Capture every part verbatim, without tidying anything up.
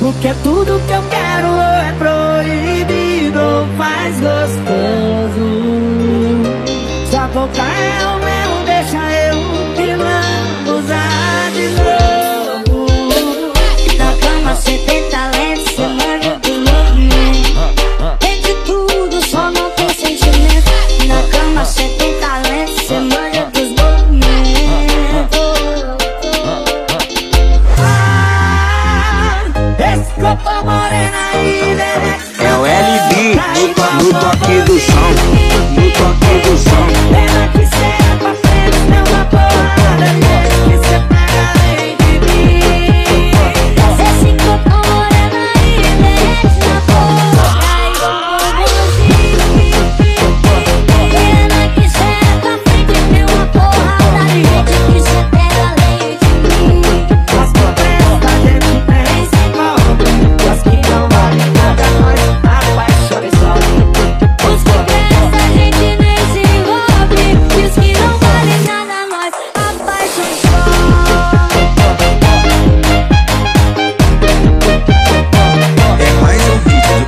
Porque tudo que eu quero é proibido, faz gostoso. Sua boca é o meu, deixa eu te lambuzar de novo. Na cama cê tem talento, cê manja do movimento. Tem de tudo, só não tem sentimento. Na cama cê tem talento, cê manja dos movimentos. Ah, esse corpo morena aí, né? É o L B no, no toque do som, no toque do som. Pena que cê é pra frente, não uma porrada, gente, que cê pega além de mim. Esse corpo morena aí, derrete na boca e eu pena que cê é pra frente, não uma porrada, gente, que cê pega além de mim. As conversas a gente tem sem golpe, as que não valem nada, nós apaixona e sobe. Os cobranças a gente nem se envolve, e os que não valem nada, nós apaixona e sobe. É mais um vídeo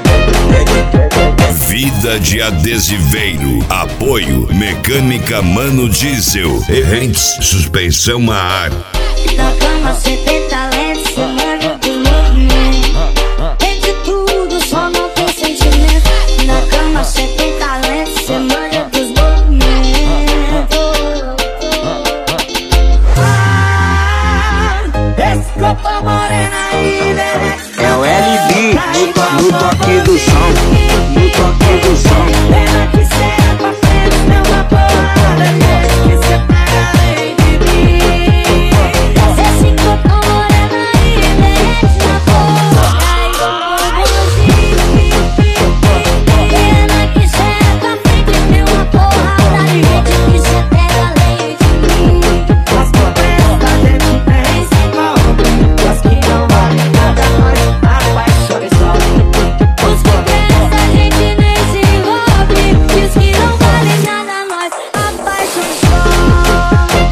do Vida de adesiveiro. Apoio Mecânica Mano Diesel. Errentes, suspensão a ar. Na cama cê tem talento, cê manja do movimento. Tem de tudo, só não tem sentimento. Na cama cê tem talento, cê manja dos movimentos. Ah, esse corpo morena aí, né? É o L B no, to, no toque do som, no toque do som. Pena que cê é pra frente, não uma porrada, gente, que cê pega além de mim. Esse corpo morena aí, derrete na boca e eu pena que cê é pra frente, não uma porrada, gente, que cê pega além de mim. As conversas a gente tem sem golpe, as que não valem nada, nós apaixona e sobe. Os cobranças a gente nem se envolve, e os que não valem nada, nós apaixona e sobe.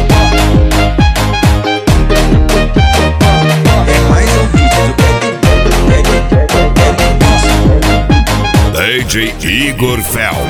É mais um vídeo do D J Igor Fel.